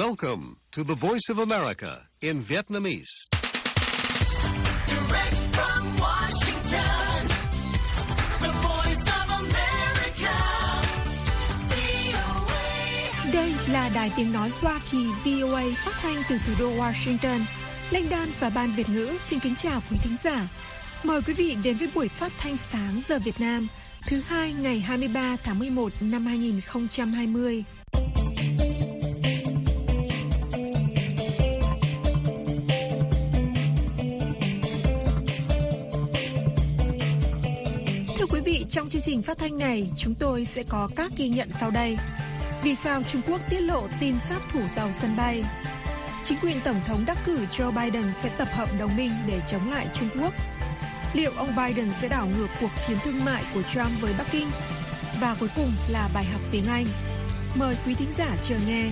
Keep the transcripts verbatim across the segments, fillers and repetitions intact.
Welcome to the Voice of America in Vietnamese. Direct from Washington, the Voice of America, vê o a. Đây là Đài Tiếng Nói Hoa Kỳ vê o a phát thanh từ thủ đô Washington. Lãnh Đan và Ban Việt ngữ xin kính chào quý thính giả. Mời quý vị đến với buổi phát thanh sáng giờ Việt Nam thứ hai ngày hai mươi ba tháng mười một năm hai nghìn không trăm hai mươi. Thưa quý vị, trong chương trình phát thanh này, chúng tôi sẽ có các ghi nhận sau đây. Vì sao Trung Quốc tiết lộ tin sát thủ tàu sân bay? Chính quyền Tổng thống đắc cử Joe Biden sẽ tập hợp đồng minh để chống lại Trung Quốc. Liệu ông Biden sẽ đảo ngược cuộc chiến thương mại của Trump với Bắc Kinh? Và cuối cùng là bài học tiếng Anh. Mời quý thính giả chờ nghe.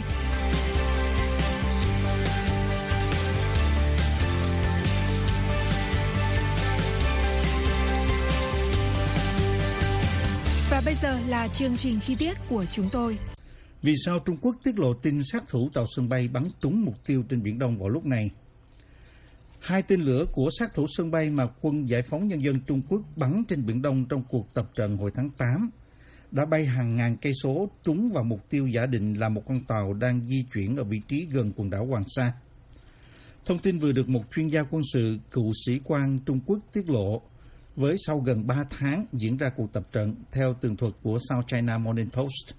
Và bây giờ là chương trình chi tiết của chúng tôi. Vì sao Trung Quốc tiết lộ tin sát thủ tàu sân bay bắn trúng mục tiêu trên Biển Đông vào lúc này? Hai tên lửa của sát thủ sân bay mà Quân Giải phóng Nhân dân Trung Quốc bắn trên Biển Đông trong cuộc tập trận hồi tháng tám đã bay hàng ngàn cây số trúng vào mục tiêu giả định là một con tàu đang di chuyển ở vị trí gần quần đảo Hoàng Sa. Thông tin vừa được một chuyên gia quân sự cựu sĩ quan Trung Quốc tiết lộ với sau gần ba tháng diễn ra cuộc tập trận theo tường thuật của South China Morning Post.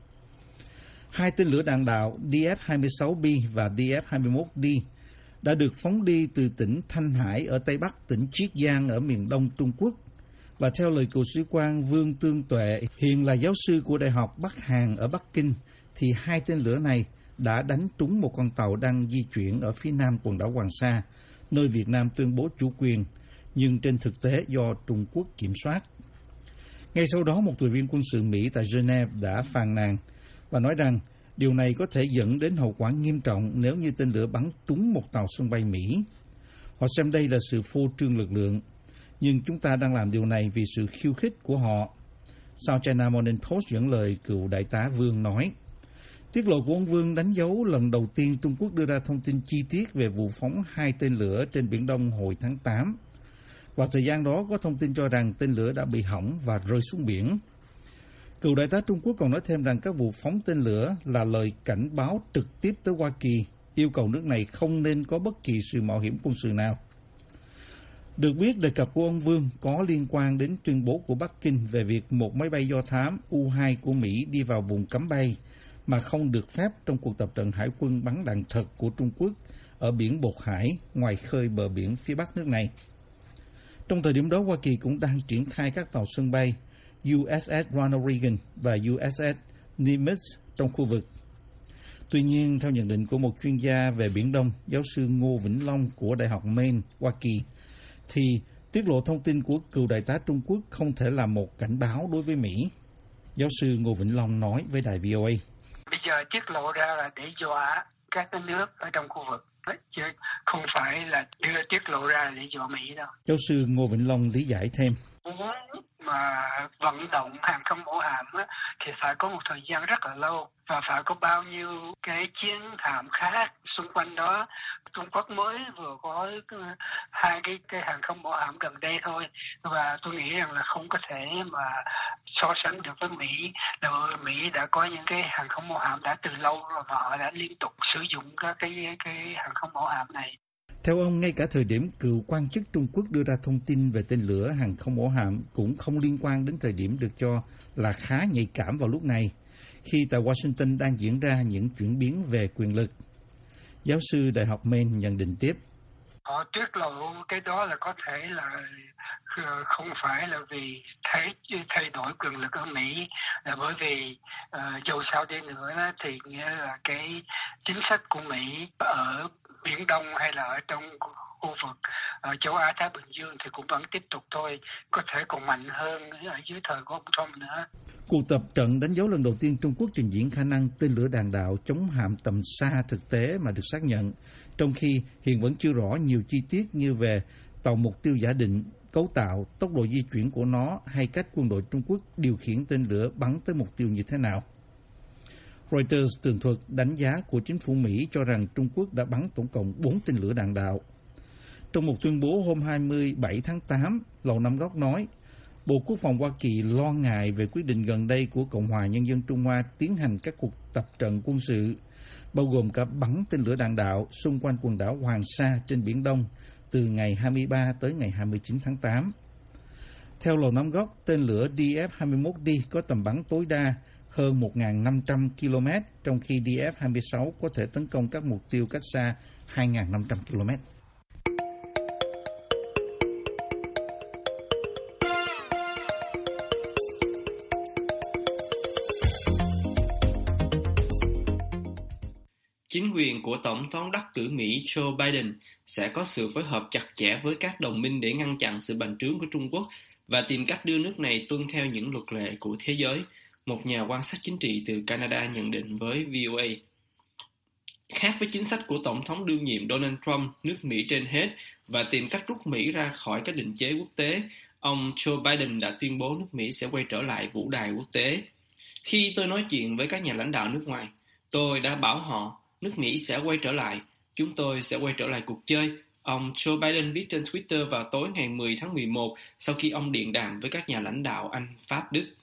Hai tên lửa đạn đạo D F hai mươi sáu B và D F hai mươi mốt D đã được phóng đi từ tỉnh Thanh Hải ở Tây Bắc tỉnh Chiết Giang ở miền Đông Trung Quốc. Và theo lời cựu sĩ quan Vương Tương Tuệ, hiện là giáo sư của Đại học Bắc Hàn ở Bắc Kinh, thì hai tên lửa này đã đánh trúng một con tàu đang di chuyển ở phía nam quần đảo Hoàng Sa, nơi Việt Nam tuyên bố chủ quyền, nhưng trên thực tế do Trung Quốc kiểm soát. Ngay sau đó, một tùy viên quân sự Mỹ tại Geneva đã phàn nàn và nói rằng điều này có thể dẫn đến hậu quả nghiêm trọng nếu như tên lửa bắn trúng một tàu sân bay Mỹ. Họ xem đây là sự phô trương lực lượng, nhưng chúng ta đang làm điều này vì sự khiêu khích của họ. South China Morning Post dẫn lời cựu đại tá Vương nói. Tiết lộ của ông Vương đánh dấu lần đầu tiên Trung Quốc đưa ra thông tin chi tiết về vụ phóng hai tên lửa trên Biển Đông hồi tháng tám. Vào thời gian đó có thông tin cho rằng tên lửa đã bị hỏng và rơi xuống biển. Cựu đại tá Trung Quốc còn nói thêm rằng các vụ phóng tên lửa là lời cảnh báo trực tiếp tới Hoa Kỳ, yêu cầu nước này không nên có bất kỳ sự mạo hiểm quân sự nào. Được biết, đề cập của ông Vương có liên quan đến tuyên bố của Bắc Kinh về việc một máy bay do thám U hai của Mỹ đi vào vùng cấm bay mà không được phép trong cuộc tập trận hải quân bắn đạn thật của Trung Quốc ở biển Bột Hải, ngoài khơi bờ biển phía bắc nước này. Trong thời điểm đó, Hoa Kỳ cũng đang triển khai các tàu sân bay U S S Ronald Reagan và U S S Nimitz trong khu vực. Tuy nhiên, theo nhận định của một chuyên gia về Biển Đông, giáo sư Ngô Vĩnh Long của Đại học Maine, Hoa Kỳ, thì tiết lộ thông tin của cựu đại tá Trung Quốc không thể là một cảnh báo đối với Mỹ. Giáo sư Ngô Vĩnh Long nói với đài vê o a. Bây giờ tiết lộ ra là để dọa các nước ở trong khu vực, chứ không phải là đưa tiết lộ ra để dọa Mỹ đâu. Giáo sư Ngô Vĩnh Long lý giải thêm. Mà vận động hàng không mẫu hạm á, thì phải có một thời gian rất là lâu và phải có bao nhiêu cái chiến hạm khác xung quanh đó. Trung Quốc mới vừa có hai cái cái hàng không mẫu hạm gần đây thôi, và tôi nghĩ rằng là không có thể mà so sánh được với Mỹ. Là Mỹ đã có những cái hàng không mẫu hạm đã từ lâu rồi và họ đã liên tục sử dụng các cái cái hàng không mẫu hạm này. Theo ông, ngay cả thời điểm cựu quan chức Trung Quốc đưa ra thông tin về tên lửa hàng không mẫu hạm cũng không liên quan đến thời điểm được cho là khá nhạy cảm vào lúc này, khi tại Washington đang diễn ra những chuyển biến về quyền lực. Giáo sư Đại học Maine nhận định tiếp. Họ tiết lộ cái đó là có thể là không phải là vì thay, thay đổi quyền lực ở Mỹ, là bởi vì uh, dù sao đi nữa đó, thì nghĩa là cái chính sách của Mỹ ở Biển Đông hay là ở trong khu vực ở châu Á Thái Bình Dương thì cũng vẫn tiếp tục thôi, có thể còn mạnh hơn ở dưới thời của ông Trump nữa. Cuộc tập trận đánh dấu lần đầu tiên Trung Quốc trình diễn khả năng tên lửa đạn đạo chống hạm tầm xa thực tế mà được xác nhận, trong khi hiện vẫn chưa rõ nhiều chi tiết như về tàu mục tiêu giả định, cấu tạo, tốc độ di chuyển của nó hay cách quân đội Trung Quốc điều khiển tên lửa bắn tới mục tiêu như thế nào. Reuters tường thuật đánh giá của chính phủ Mỹ cho rằng Trung Quốc đã bắn tổng cộng bốn tên lửa đạn đạo. Trong một tuyên bố hôm hai mươi bảy tháng tám, Lầu Năm Góc nói, Bộ Quốc phòng Hoa Kỳ lo ngại về quyết định gần đây của Cộng hòa Nhân dân Trung Hoa tiến hành các cuộc tập trận quân sự, bao gồm cả bắn tên lửa đạn đạo xung quanh quần đảo Hoàng Sa trên Biển Đông từ ngày hai mươi ba tới ngày hai mươi chín tháng tám. Theo Lầu Năm Góc, tên lửa D F hai mươi mốt D có tầm bắn tối đa hơn một nghìn năm trăm ki lô mét, trong khi D F hai mươi sáu có thể tấn công các mục tiêu cách xa hai nghìn năm trăm ki lô mét. Chính quyền của Tổng thống đắc cử Mỹ Joe Biden sẽ có sự phối hợp chặt chẽ với các đồng minh để ngăn chặn sự bành trướng của Trung Quốc và tìm cách đưa nước này tuân theo những luật lệ của thế giới, một nhà quan sát chính trị từ Canada nhận định với vê o a. Khác với chính sách của Tổng thống đương nhiệm Donald Trump, nước Mỹ trên hết, và tìm cách rút Mỹ ra khỏi các định chế quốc tế, ông Joe Biden đã tuyên bố nước Mỹ sẽ quay trở lại vũ đài quốc tế. Khi tôi nói chuyện với các nhà lãnh đạo nước ngoài, tôi đã bảo họ nước Mỹ sẽ quay trở lại, chúng tôi sẽ quay trở lại cuộc chơi, ông Joe Biden viết trên Twitter vào tối ngày mười tháng mười một sau khi ông điện đàm với các nhà lãnh đạo Anh, Pháp, Đức.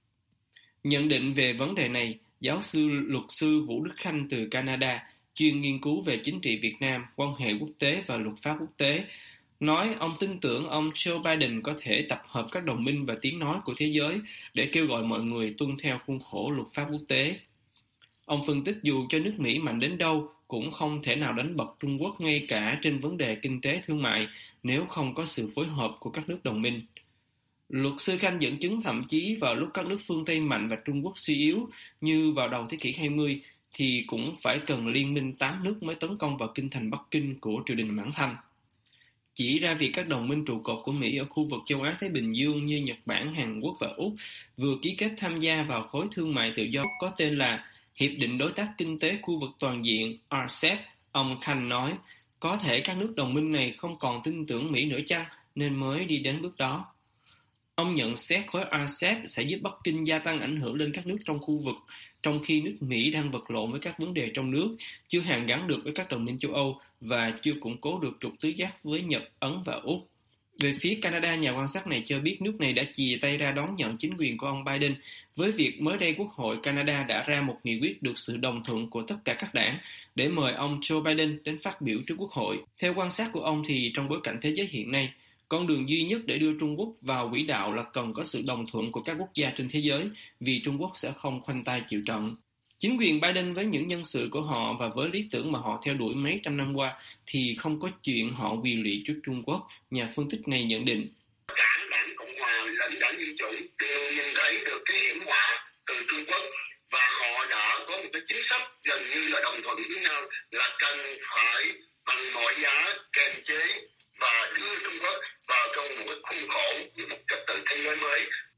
Nhận định về vấn đề này, giáo sư luật sư Vũ Đức Khanh từ Canada, chuyên nghiên cứu về chính trị Việt Nam, quan hệ quốc tế và luật pháp quốc tế, nói ông tin tưởng ông Joe Biden có thể tập hợp các đồng minh và tiếng nói của thế giới để kêu gọi mọi người tuân theo khuôn khổ luật pháp quốc tế. Ông phân tích dù cho nước Mỹ mạnh đến đâu cũng không thể nào đánh bật Trung Quốc ngay cả trên vấn đề kinh tế thương mại nếu không có sự phối hợp của các nước đồng minh. Luật sư Khanh dẫn chứng thậm chí vào lúc các nước phương Tây mạnh và Trung Quốc suy yếu như vào đầu thế kỷ hai mươi thì cũng phải cần liên minh tám nước mới tấn công vào kinh thành Bắc Kinh của triều đình Mãn Thanh. Chỉ ra việc các đồng minh trụ cột của Mỹ ở khu vực châu Á-Thái Bình Dương như Nhật Bản, Hàn Quốc và Úc vừa ký kết tham gia vào khối thương mại tự do có tên là Hiệp định Đối tác Kinh tế Khu vực Toàn diện R C E P, ông Khanh nói, có thể các nước đồng minh này không còn tin tưởng Mỹ nữa chăng nên mới đi đến bước đó. Ông nhận xét khối R C E P sẽ giúp Bắc Kinh gia tăng ảnh hưởng lên các nước trong khu vực, trong khi nước Mỹ đang vật lộn với các vấn đề trong nước, chưa hàn gắn được với các đồng minh châu Âu và chưa củng cố được trục tứ giác với Nhật, Ấn và Úc. Về phía Canada, nhà quan sát này cho biết nước này đã chìa tay ra đón nhận chính quyền của ông Biden với việc mới đây Quốc hội Canada đã ra một nghị quyết được sự đồng thuận của tất cả các đảng để mời ông Joe Biden đến phát biểu trước Quốc hội. Theo quan sát của ông thì trong bối cảnh thế giới hiện nay, con đường duy nhất để đưa Trung Quốc vào quỹ đạo là cần có sự đồng thuận của các quốc gia trên thế giới vì Trung Quốc sẽ không khoanh tay chịu trận. Chính quyền Biden với những nhân sự của họ và với lý tưởng mà họ theo đuổi mấy trăm năm qua thì không có chuyện họ quỳ lụy trước Trung Quốc, nhà phân tích này nhận định. Cả đảng Cộng hòa lẫn đảng Dân chủ đều nhìn thấy được cái hiểm họa từ Trung Quốc và họ đã có một cái chính sách gần như là đồng thuận với nhau là cần phải bằng mọi giá kiềm chế và đưa Trung Quốc vào trong một cái khuôn khổ, một trật tự thế giới mới.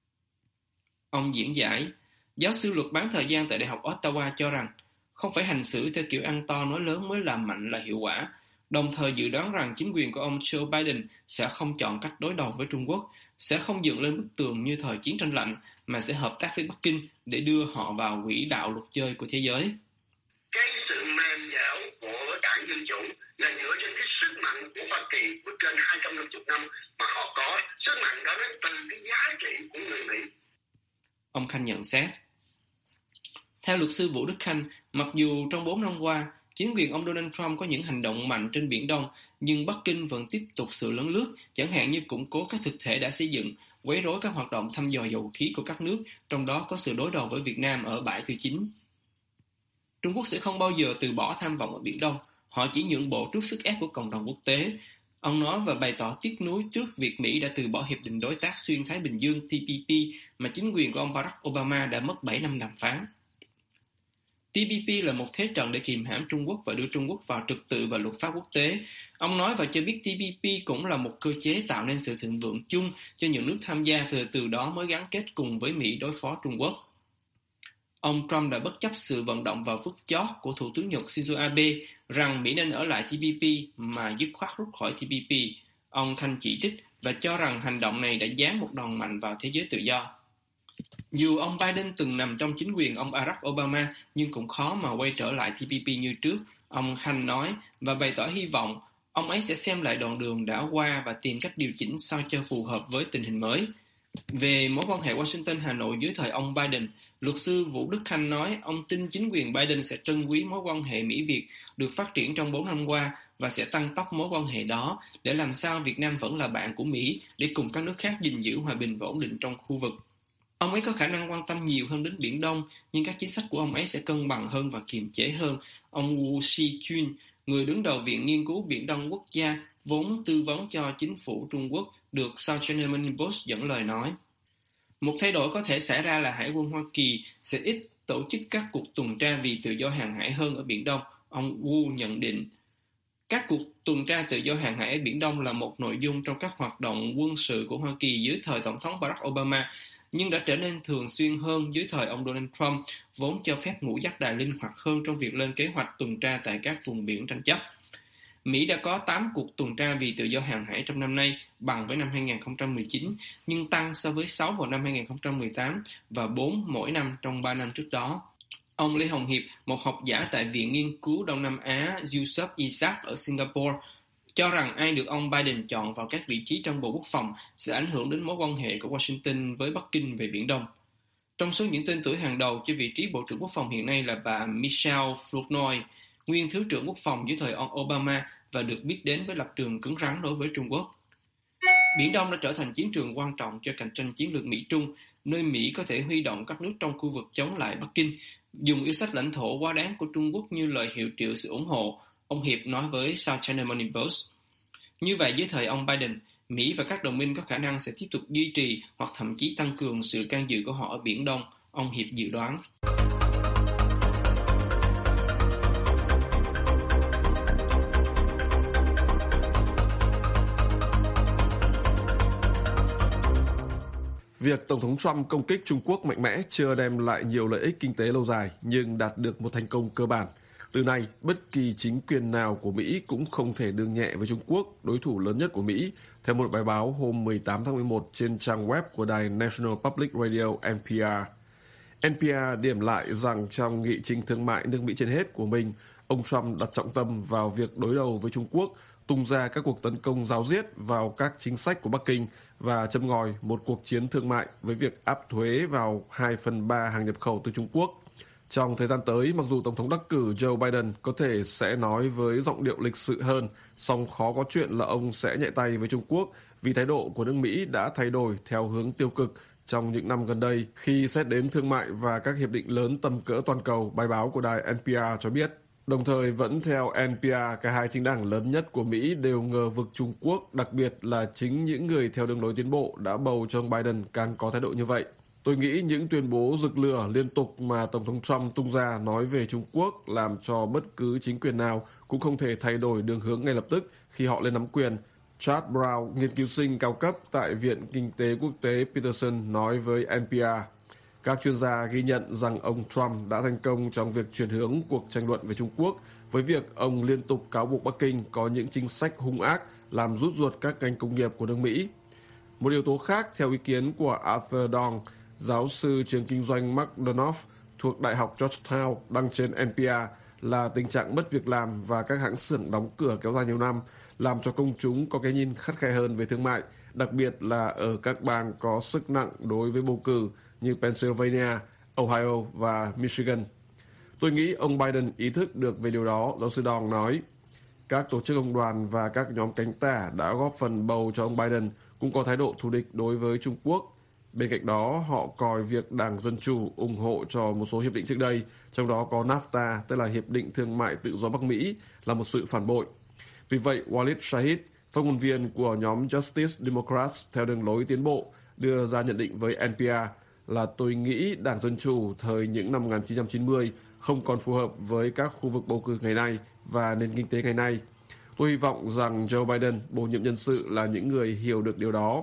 Ông diễn giải, giáo sư luật bán thời gian tại Đại học Ottawa cho rằng không phải hành xử theo kiểu ăn to nói lớn mới làm mạnh là hiệu quả, đồng thời dự đoán rằng chính quyền của ông Joe Biden sẽ không chọn cách đối đầu với Trung Quốc, sẽ không dựng lên bức tường như thời chiến tranh lạnh, mà sẽ hợp tác với Bắc Kinh để đưa họ vào quỹ đạo luật chơi của thế giới. Cái sự mềm dẻo của đảng Dân chủ là dựa trên cái sức mạnh của Hoa Kỳ của trên hai trăm năm mươi năm mà họ có, sức mạnh đó đến từ cái giá trị của người Mỹ. Ông Khanh nhận xét. Theo luật sư Vũ Đức Khanh, mặc dù trong bốn năm qua, chính quyền ông Donald Trump có những hành động mạnh trên Biển Đông, nhưng Bắc Kinh vẫn tiếp tục sự lấn lướt, chẳng hạn như củng cố các thực thể đã xây dựng, quấy rối các hoạt động thăm dò dầu khí của các nước, trong đó có sự đối đầu với Việt Nam ở bãi thứ chín. Trung Quốc sẽ không bao giờ từ bỏ tham vọng ở Biển Đông, họ chỉ nhượng bộ trước sức ép của cộng đồng quốc tế. Ông nói và bày tỏ tiếc nuối trước việc Mỹ đã từ bỏ Hiệp định Đối tác Xuyên Thái Bình Dương T P P mà chính quyền của ông Barack Obama đã mất bảy năm đàm phán. T P P là một thế trận để kìm hãm Trung Quốc và đưa Trung Quốc vào trật tự và luật pháp quốc tế. Ông nói và cho biết T P P cũng là một cơ chế tạo nên sự thịnh vượng chung cho những nước tham gia và từ đó mới gắn kết cùng với Mỹ đối phó Trung Quốc. Ông Trump đã bất chấp sự vận động vào phút chót của Thủ tướng Nhật Shinzo Abe rằng Mỹ nên ở lại T P P mà dứt khoát rút khỏi T P P. Ông Khanh chỉ trích và cho rằng hành động này đã giáng một đòn mạnh vào thế giới tự do. Dù ông Biden từng nằm trong chính quyền ông Barack Obama, nhưng cũng khó mà quay trở lại T P P như trước, ông Khanh nói, và bày tỏ hy vọng ông ấy sẽ xem lại đoạn đường đã qua và tìm cách điều chỉnh sao cho phù hợp với tình hình mới. Về mối quan hệ Washington-Hà Nội dưới thời ông Biden, luật sư Vũ Đức Khanh nói ông tin chính quyền Biden sẽ trân quý mối quan hệ Mỹ-Việt được phát triển trong bốn năm qua và sẽ tăng tốc mối quan hệ đó để làm sao Việt Nam vẫn là bạn của Mỹ để cùng các nước khác gìn giữ hòa bình và ổn định trong khu vực. Ông ấy có khả năng quan tâm nhiều hơn đến Biển Đông, nhưng các chính sách của ông ấy sẽ cân bằng hơn và kiềm chế hơn. Ông Wu Shijun, người đứng đầu Viện Nghiên cứu Biển Đông Quốc gia, vốn tư vấn cho chính phủ Trung Quốc, được South China Morning Post dẫn lời nói. Một thay đổi có thể xảy ra là Hải quân Hoa Kỳ sẽ ít tổ chức các cuộc tuần tra vì tự do hàng hải hơn ở Biển Đông, ông Wu nhận định. Các cuộc tuần tra tự do hàng hải ở Biển Đông là một nội dung trong các hoạt động quân sự của Hoa Kỳ dưới thời Tổng thống Barack Obama, nhưng đã trở nên thường xuyên hơn dưới thời ông Donald Trump, vốn cho phép ngũ giác đài linh hoạt hơn trong việc lên kế hoạch tuần tra tại các vùng biển tranh chấp. Mỹ đã có tám cuộc tuần tra vì tự do hàng hải trong năm nay, bằng với năm hai không một chín, nhưng tăng so với sáu vào năm hai không một tám và bốn mỗi năm trong ba năm trước đó. Ông Lê Hồng Hiệp, một học giả tại Viện Nghiên cứu Đông Nam Á Yusof Ishak ở Singapore, cho rằng ai được ông Biden chọn vào các vị trí trong Bộ Quốc phòng sẽ ảnh hưởng đến mối quan hệ của Washington với Bắc Kinh về Biển Đông. Trong số những tên tuổi hàng đầu cho vị trí Bộ trưởng Quốc phòng hiện nay là bà Michelle Flournoy, nguyên Thứ trưởng Quốc phòng dưới thời ông Obama và được biết đến với lập trường cứng rắn đối với Trung Quốc. Biển Đông đã trở thành chiến trường quan trọng cho cạnh tranh chiến lược Mỹ-Trung, nơi Mỹ có thể huy động các nước trong khu vực chống lại Bắc Kinh, dùng yêu sách lãnh thổ quá đáng của Trung Quốc như lời hiệu triệu sự ủng hộ, ông Hiệp nói với South China Morning Post. Như vậy, dưới thời ông Biden, Mỹ và các đồng minh có khả năng sẽ tiếp tục duy trì hoặc thậm chí tăng cường sự can dự của họ ở Biển Đông, ông Hiệp dự đoán. Việc Tổng thống Trump công kích Trung Quốc mạnh mẽ chưa đem lại nhiều lợi ích kinh tế lâu dài nhưng đạt được một thành công cơ bản. Từ nay, bất kỳ chính quyền nào của Mỹ cũng không thể đương nhẹ với Trung Quốc, đối thủ lớn nhất của Mỹ, theo một bài báo hôm mười tám tháng mười một trên trang web của đài National Public Radio N P R. N P R điểm lại rằng trong nghị trình thương mại nước Mỹ trên hết của mình, ông Trump đặt trọng tâm vào việc đối đầu với Trung Quốc, tung ra các cuộc tấn công giáo diết vào các chính sách của Bắc Kinh và châm ngòi một cuộc chiến thương mại với việc áp thuế vào hai phần ba hàng nhập khẩu từ Trung Quốc. Trong thời gian tới, mặc dù Tổng thống đắc cử Joe Biden có thể sẽ nói với giọng điệu lịch sự hơn, song khó có chuyện là ông sẽ nhẹ tay với Trung Quốc vì thái độ của nước Mỹ đã thay đổi theo hướng tiêu cực trong những năm gần đây khi xét đến thương mại và các hiệp định lớn tầm cỡ toàn cầu, bài báo của đài N P R cho biết. Đồng thời, vẫn theo N P R, cả hai chính đảng lớn nhất của Mỹ đều ngờ vực Trung Quốc, đặc biệt là chính những người theo đường lối tiến bộ đã bầu cho ông Biden càng có thái độ như vậy. Tôi nghĩ những tuyên bố rực lửa liên tục mà Tổng thống Trump tung ra nói về Trung Quốc làm cho bất cứ chính quyền nào cũng không thể thay đổi đường hướng ngay lập tức khi họ lên nắm quyền. Chad Brown, nghiên cứu sinh cao cấp tại Viện Kinh tế Quốc tế Peterson nói với N P R. Các chuyên gia ghi nhận rằng ông Trump đã thành công trong việc chuyển hướng cuộc tranh luận về Trung Quốc với việc ông liên tục cáo buộc Bắc Kinh có những chính sách hung ác làm rút ruột các ngành công nghiệp của nước Mỹ. Một yếu tố khác, theo ý kiến của Arthur Dong, giáo sư trường kinh doanh McDonough thuộc Đại học Georgetown đăng trên N P R, là tình trạng mất việc làm và các hãng xưởng đóng cửa kéo dài nhiều năm làm cho công chúng có cái nhìn khắt khe hơn về thương mại, đặc biệt là ở các bang có sức nặng đối với bầu cử như Pennsylvania, Ohio và Michigan. Tôi nghĩ ông Biden ý thức được về điều đó, giáo sư Dong nói. Các tổ chức công đoàn và các nhóm cánh tả đã góp phần bầu cho ông Biden cũng có thái độ thù địch đối với Trung Quốc. Bên cạnh đó, họ coi việc Đảng Dân Chủ ủng hộ cho một số hiệp định trước đây, trong đó có NAFTA, tức là Hiệp định Thương mại Tự do Bắc Mỹ, là một sự phản bội. Vì vậy, Walid Shahid, phát ngôn viên của nhóm Justice Democrats theo đường lối tiến bộ, đưa ra nhận định với N P R là tôi nghĩ Đảng Dân Chủ thời những năm một nghìn chín trăm chín mươi không còn phù hợp với các khu vực bầu cử ngày nay và nền kinh tế ngày nay. Tôi hy vọng rằng Joe Biden, bổ nhiệm nhân sự là những người hiểu được điều đó.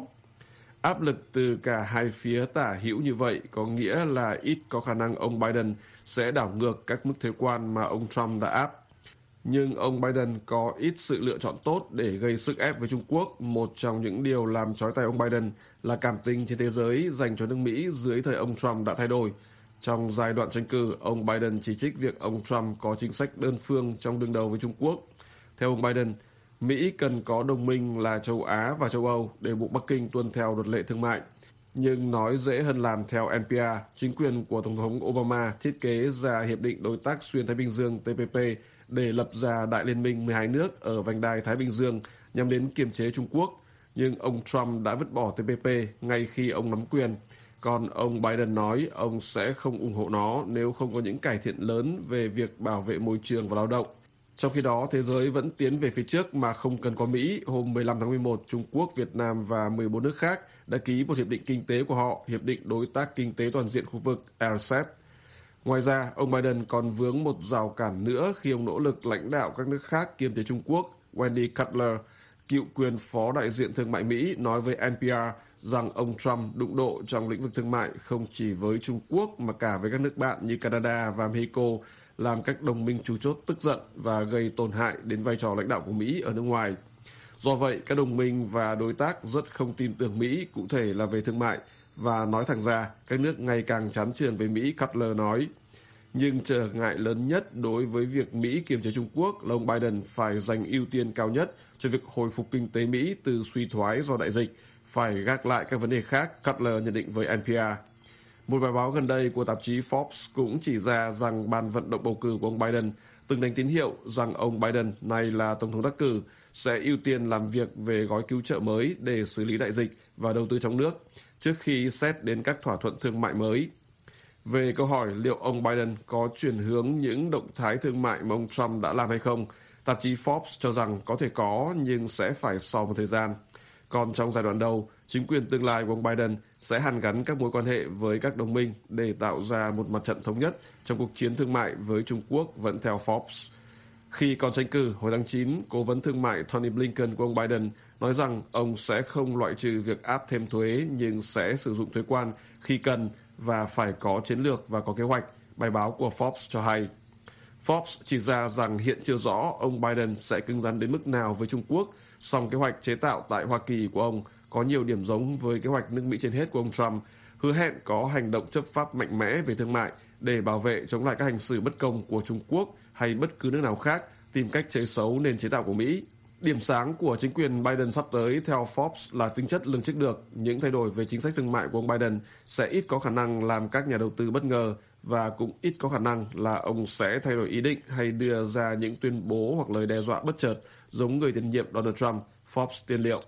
Áp lực từ cả hai phía tả hữu như vậy có nghĩa là ít có khả năng ông Biden sẽ đảo ngược các mức thuế quan mà ông Trump đã áp. Nhưng ông Biden có ít sự lựa chọn tốt để gây sức ép với Trung Quốc. Một trong những điều làm chói tai ông Biden là cảm tình trên thế giới dành cho nước Mỹ dưới thời ông Trump đã thay đổi. Trong giai đoạn tranh cử, ông Biden chỉ trích việc ông Trump có chính sách đơn phương trong đương đầu với Trung Quốc. Theo ông Biden, Mỹ cần có đồng minh là châu Á và châu Âu để buộc Bắc Kinh tuân theo luật lệ thương mại. Nhưng nói dễ hơn làm. Theo en pê rờ, chính quyền của Tổng thống Obama thiết kế ra Hiệp định Đối tác Xuyên Thái Bình Dương T P P để lập ra Đại liên minh mười hai nước ở vành đai Thái Bình Dương nhằm đến kiềm chế Trung Quốc. Nhưng ông Trump đã vứt bỏ T P P ngay khi ông nắm quyền. Còn ông Biden nói ông sẽ không ủng hộ nó nếu không có những cải thiện lớn về việc bảo vệ môi trường và lao động. Trong khi đó, thế giới vẫn tiến về phía trước mà không cần có Mỹ. Hôm mười lăm tháng mười một, Trung Quốc, Việt Nam và mười bốn nước khác đã ký một hiệp định kinh tế của họ, Hiệp định Đối tác Kinh tế Toàn diện khu vực R C E P. Ngoài ra, ông Biden còn vướng một rào cản nữa khi ông nỗ lực lãnh đạo các nước khác kiềm chế Trung Quốc. Wendy Cutler, cựu quyền phó đại diện thương mại Mỹ, nói với en pê rờ rằng ông Trump đụng độ trong lĩnh vực thương mại không chỉ với Trung Quốc mà cả với các nước bạn như Canada và Mexico, làm các đồng minh chủ chốt tức giận và gây tổn hại đến vai trò lãnh đạo của Mỹ ở nước ngoài. Do vậy, các đồng minh và đối tác rất không tin tưởng Mỹ, cụ thể là về thương mại, và nói thẳng ra, các nước ngày càng chán chường với Mỹ, Cutler nói. Nhưng trở ngại lớn nhất đối với việc Mỹ kiềm chế Trung Quốc là ông Biden phải dành ưu tiên cao nhất cho việc hồi phục kinh tế Mỹ từ suy thoái do đại dịch, phải gác lại các vấn đề khác, Cutler nhận định với en pê rờ. Một bài báo gần đây của tạp chí Forbes cũng chỉ ra rằng ban vận động bầu cử của ông Biden từng đánh tín hiệu rằng ông Biden, nay là Tổng thống đắc cử, sẽ ưu tiên làm việc về gói cứu trợ mới để xử lý đại dịch và đầu tư trong nước, trước khi xét đến các thỏa thuận thương mại mới. Về câu hỏi liệu ông Biden có chuyển hướng những động thái thương mại mà ông Trump đã làm hay không, tạp chí Forbes cho rằng có thể có nhưng sẽ phải sau một thời gian. Còn trong giai đoạn đầu, chính quyền tương lai của ông Biden sẽ hàn gắn các mối quan hệ với các đồng minh để tạo ra một mặt trận thống nhất trong cuộc chiến thương mại với Trung Quốc, vẫn theo Forbes. Khi còn tranh cử hồi tháng chín, cố vấn thương mại Tony Blinken của ông Biden nói rằng ông sẽ không loại trừ việc áp thêm thuế nhưng sẽ sử dụng thuế quan khi cần và phải có chiến lược và có kế hoạch, bài báo của Forbes cho hay. Forbes chỉ ra rằng hiện chưa rõ ông Biden sẽ cứng rắn đến mức nào với Trung Quốc, song kế hoạch chế tạo tại Hoa Kỳ của ông có nhiều điểm giống với kế hoạch nước Mỹ trên hết của ông Trump, hứa hẹn có hành động chấp pháp mạnh mẽ về thương mại để bảo vệ chống lại các hành xử bất công của Trung Quốc hay bất cứ nước nào khác tìm cách chơi xấu nền chế tạo của Mỹ. Điểm sáng của chính quyền Biden sắp tới theo Forbes là tính chất lường trước được. Những thay đổi về chính sách thương mại của ông Biden sẽ ít có khả năng làm các nhà đầu tư bất ngờ và cũng ít có khả năng là ông sẽ thay đổi ý định hay đưa ra những tuyên bố hoặc lời đe dọa bất chợt giống người tiền nhiệm Donald Trump, Forbes tiên liệu.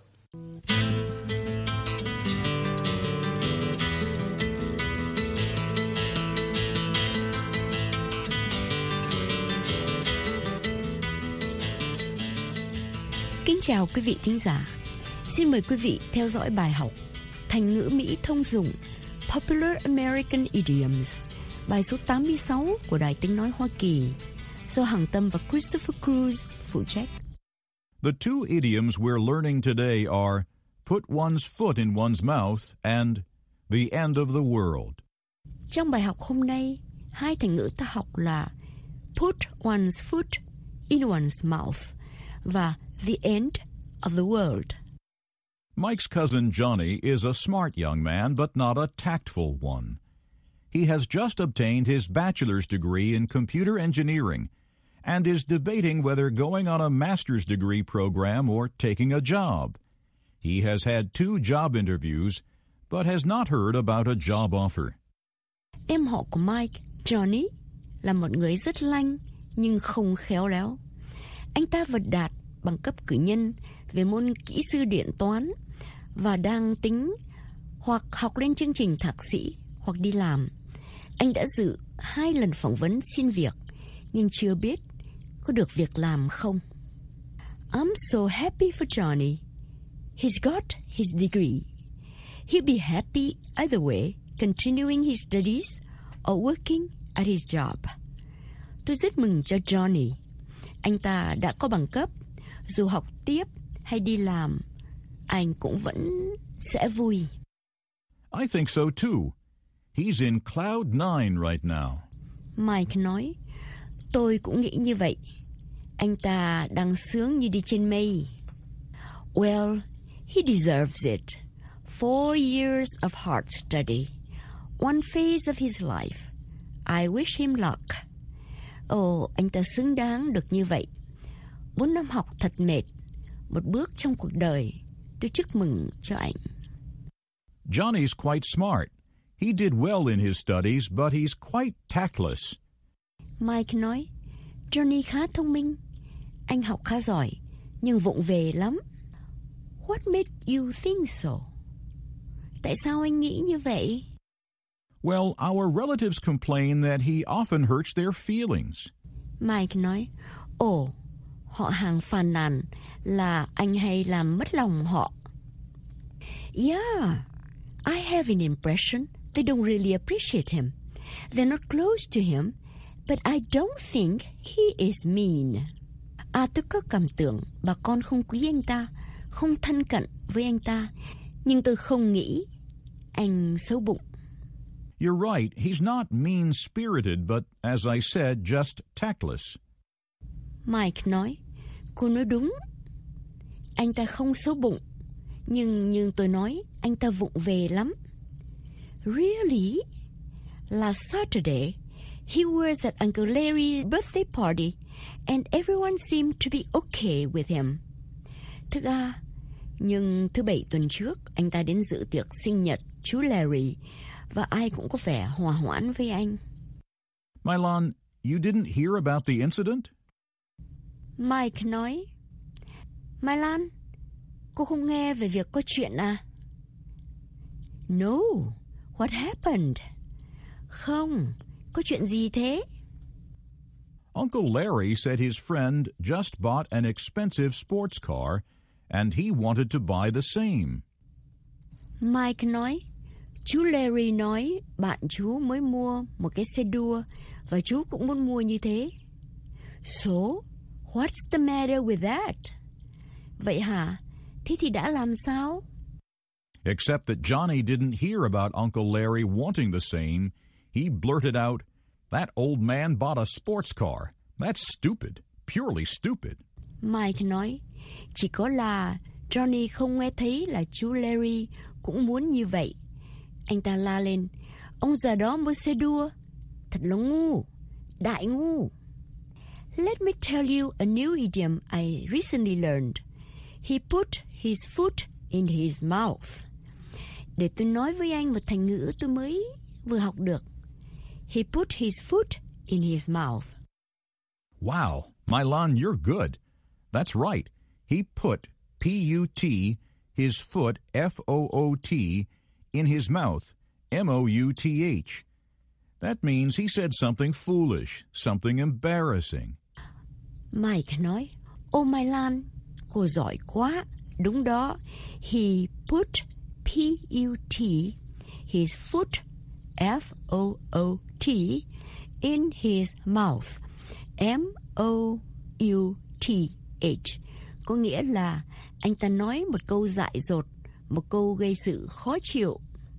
Kính chào quý vị thính giả. Xin mời quý vị theo dõi bài học Thành ngữ Mỹ thông dụng Popular American Idioms, bài số tám mươi sáu của Đài Tiếng Nói Hoa Kỳ, do Hằng Tâm và Christopher Cruz phụ trách. The two idioms we're learning today are put one's foot in one's mouth and the end of the world. Trong bài học hôm nay, hai thành ngữ ta học là put one's foot in one's mouth và the end of the world. Mike's cousin Johnny is a smart young man, but not a tactful one. He has just obtained his bachelor's degree in computer engineering and is debating whether going on a master's degree program or taking a job. He has had two job interviews, but has not heard about a job offer. Em họ của Mike, Johnny, là một người rất lanh nhưng không khéo léo. Anh ta vật đạt bằng cấp cử nhân về môn kỹ sư điện toán và đang tính hoặc học lên chương trình thạc sĩ hoặc đi làm. Anh đã dự hai lần phỏng vấn xin việc nhưng chưa biết có được việc làm không. I'm so happy for Johnny. He's got his degree. He'll be happy either way, continuing his studies or working at his job. Tôi rất mừng cho Johnny. Anh ta đã có bằng cấp, dù học tiếp hay đi làm, anh cũng vẫn sẽ vui. I think so too. He's in cloud nine right now. Mike nói, tôi cũng nghĩ như vậy. Anh ta đang sướng như đi trên mây. Well, he deserves it. Four years of hard study. One phase of his life. I wish him luck. Ồ, oh, anh ta xứng đáng được như vậy. Bốn năm học thật mệt. Một bước trong cuộc đời. Tôi chúc mừng cho anh. Johnny's quite smart. He did well in his studies, but he's quite tactless. Mike nói, Johnny khá thông minh. Anh học khá giỏi, nhưng vụng về lắm. What made you think so? Tại sao anh nghĩ như vậy? Well, our relatives complain that he often hurts their feelings. Mike nói, ồ, họ hàng phàn nàn là anh hay làm mất lòng họ. Yeah, I have an impression they don't really appreciate him. They're not close to him, but I don't think he is mean. À, tôi có cảm tưởng bà con không quý anh ta, không thân cận với anh ta, nhưng tôi không nghĩ anh xấu bụng. You're right, he's not mean-spirited, but as I said, just tactless. Mike nói, cô nói đúng. Anh ta không xấu bụng, nhưng nhưng tôi nói anh ta vụng về lắm. Really? Last Saturday, he was at Uncle Larry's birthday party, and everyone seemed to be okay with him. Thực ra, nhưng thứ bảy tuần trước, anh ta đến dự tiệc sinh nhật chú Larry, và ai cũng có vẻ hòa hoãn với anh. Milan, you didn't hear about the incident? Mike nói, Milan, cô không nghe về việc có chuyện à? No, what happened? Không, có chuyện gì thế? Uncle Larry said his friend just bought an expensive sports car, and he wanted to buy the same. Mike nói, chú Larry nói bạn chú mới mua một cái xe đua và chú cũng muốn mua như thế. So, what's the matter with that? Vậy hả? Thế thì đã làm sao? Except that Johnny didn't hear about Uncle Larry wanting the same. He blurted out, "That old man bought a sports car. That's stupid, purely stupid." Mike nói, chỉ có là Johnny không nghe thấy là chú Larry cũng muốn như vậy. Anh ta la lên, ông già đó mua xe đua. Thật là ngu, đại ngu. Let me tell you a new idiom I recently learned. He put his foot in his mouth. Để tôi nói với anh một thành ngữ tôi mới vừa học được. He put his foot in his mouth. Wow, Milan, you're good. That's right. He put, P U T, his foot, F O O T, in his mouth, M O U T H. That means he said something foolish, something embarrassing. Mike nói, ô Milan, cô giỏi quá. Đúng đó. He put, P U T, his foot, F O O T, in his mouth, M O U T H. Có nghĩa là anh ta nói một câu dại dột, một câu gây sự khó chịu.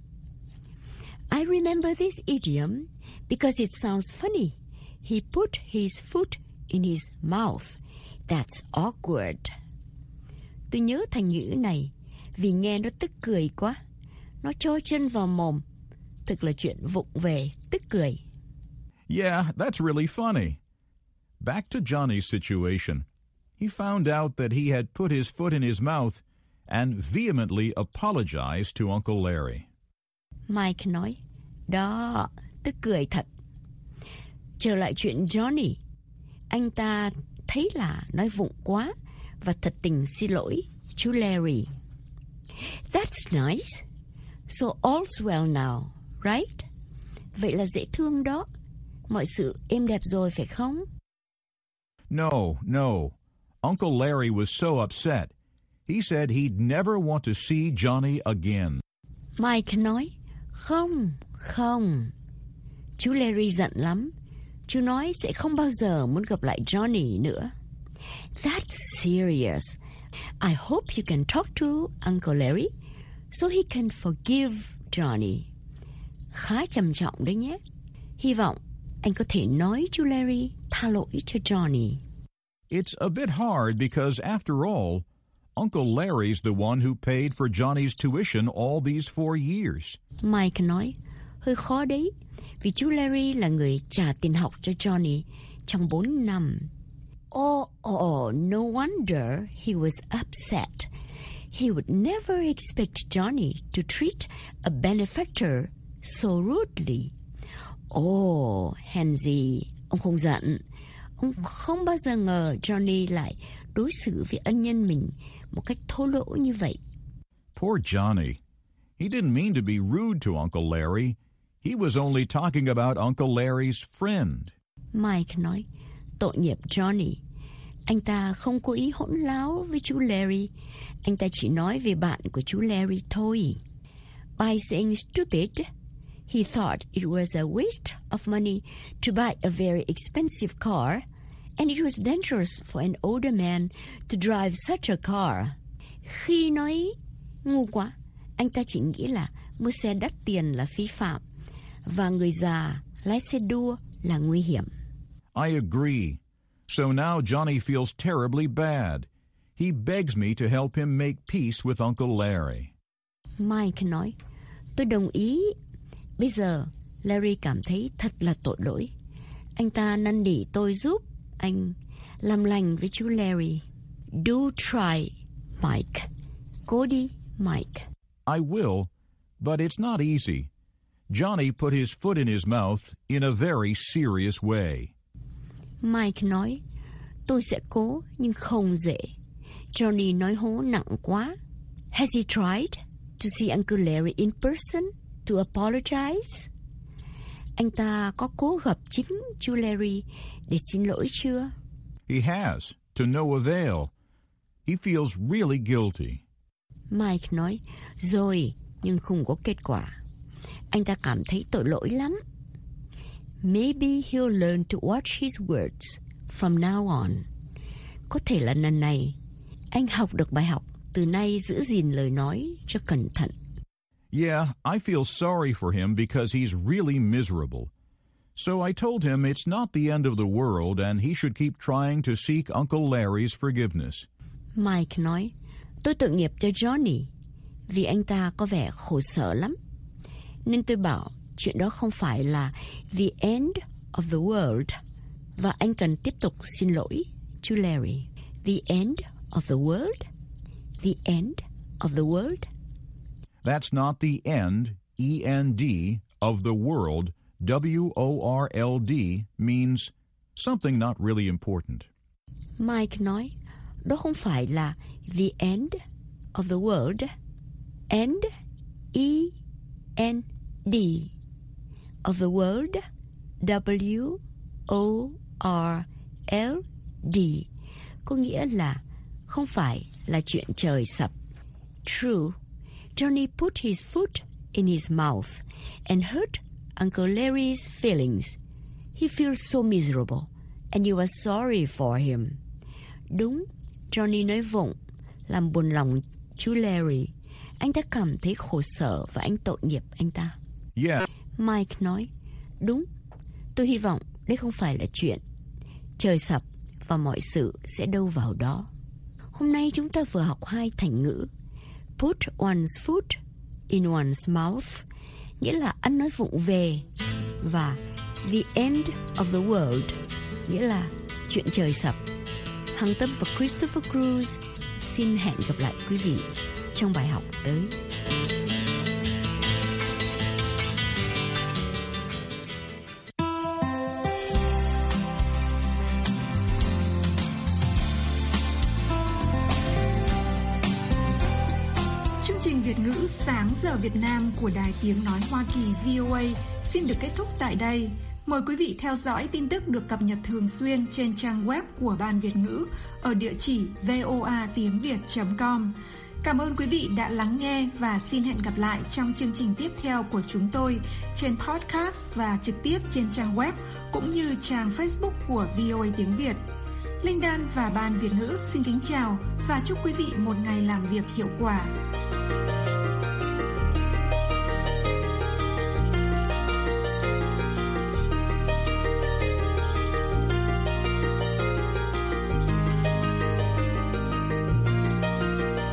I remember this idiom because it sounds funny. He put his foot in his mouth. That's awkward. Tôi nhớ thành ngữ này vì nghe nó tức cười quá. Nó cho chân vào mồm. Thực là chuyện vụng về, tức cười. Yeah, that's really funny. Back to Johnny's situation. He found out that he had put his foot in his mouth and vehemently apologized to Uncle Larry. Mike nói, đó, tức cười thật. Trở lại chuyện Johnny, anh ta thấy là nói vụng quá và thật tình xin lỗi chú Larry. That's nice. So all's well now, right? Vậy là dễ thương đó. Mọi sự êm đẹp rồi phải không? No, no. Uncle Larry was so upset. He said he'd never want to see Johnny again. Mike nói, không, không. Chú Larry giận lắm. Chú nói sẽ không bao giờ muốn gặp lại Johnny nữa. That's serious. I hope you can talk to Uncle Larry so he can forgive Johnny. Khá trầm trọng đấy nhé. Hy vọng anh có thể nói chú Larry tha lỗi cho Johnny. It's a bit hard because, after all, Uncle Larry's the one who paid for Johnny's tuition all these four years. Mike nói, hơi khó đấy, vì chú Larry là người trả tiền học cho Johnny trong bốn năm. Oh, oh, no wonder he was upset. He would never expect Johnny to treat a benefactor so rudely. Oh, hèn gì, ông không giận. Ông không bao giờ ngờ Johnny lại đối xử với ân nhân mình một cách thô lỗ như vậy. Poor Johnny. He didn't mean to be rude to Uncle Larry. He was only talking about Uncle Larry's friend. Mike nói, tội nghiệp Johnny. Anh ta không cố ý hỗn láo với chú Larry. Anh ta chỉ nói về bạn của chú Larry thôi. By saying stupid, he thought it was a waste of money to buy a very expensive car, and it was dangerous for an older man to drive such a car. Khi nói ngu quá, anh ta chỉ nghĩ là mua xe đắt tiền là phí phạm, và người già lái xe đua là nguy hiểm. I agree. So now Johnny feels terribly bad. He begs me to help him make peace with Uncle Larry. Mike nói, tôi đồng ý. Bây giờ Larry cảm thấy thật là tội lỗi. Anh ta năn nỉ tôi giúp anh làm lành với chú Larry. Do try, Mike. Cố đi, Mike. I will, but it's not easy. Johnny put his foot in his mouth in a very serious way. Mike nói, tôi sẽ cố nhưng không dễ. Johnny nói hố nặng quá. Has he tried to see Uncle Larry in person to apologize? Anh ta có cố gặp chính chú Larry để xin lỗi chưa? He has, to no avail. He feels really guilty. Mike nói, rồi, nhưng không có kết quả. Anh ta cảm thấy tội lỗi lắm. Maybe he'll learn to watch his words from now on. Có thể là lần này, anh học được bài học, từ nay giữ gìn lời nói cho cẩn thận. Yeah, I feel sorry for him because he's really miserable. So I told him it's not the end of the world and he should keep trying to seek Uncle Larry's forgiveness. Mike nói, tôi tội nghiệp cho Johnny vì anh ta có vẻ khổ sở lắm. Nên tôi bảo chuyện đó không phải là the end of the world và anh cần tiếp tục xin lỗi chú Larry. The end of the world? The end of the world? That's not the end, E N D, of the world. W O R L D means something not really important. Mike nói, đó không phải là the end of the world. End, E N D, of the world, W O R L D, có nghĩa là không phải là chuyện trời sập. True, Johnny put his foot in his mouth and hurt Uncle Larry's feelings. He feels so miserable, and you are sorry for him. Đúng, Johnny nói vụng, làm buồn lòng chú Larry. Anh ta cảm thấy khổ sở và anh tội nghiệp anh ta. Yeah. Mike nói, đúng, tôi hy vọng đây không phải là chuyện trời sập và mọi sự sẽ đâu vào đó. Hôm nay chúng ta vừa học hai thành ngữ put one's foot in one's mouth, nghĩa là ăn nói vụng về, và the end of the world, nghĩa là chuyện trời sập. Hằng Tâm và Christopher Cruz xin hẹn gặp lại quý vị trong bài học tới. Chương trình Việt ngữ Sáng giờ Việt Nam của Đài Tiếng Nói Hoa Kỳ V O A xin được kết thúc tại đây. Mời quý vị theo dõi tin tức được cập nhật thường xuyên trên trang web của Ban Việt ngữ ở địa chỉ voa tiếng việt chấm com. Cảm ơn quý vị đã lắng nghe và xin hẹn gặp lại trong chương trình tiếp theo của chúng tôi trên podcast và trực tiếp trên trang web cũng như trang Facebook của vê o a Tiếng Việt. Linh Đan và Ban Việt ngữ xin kính chào và chúc quý vị một ngày làm việc hiệu quả.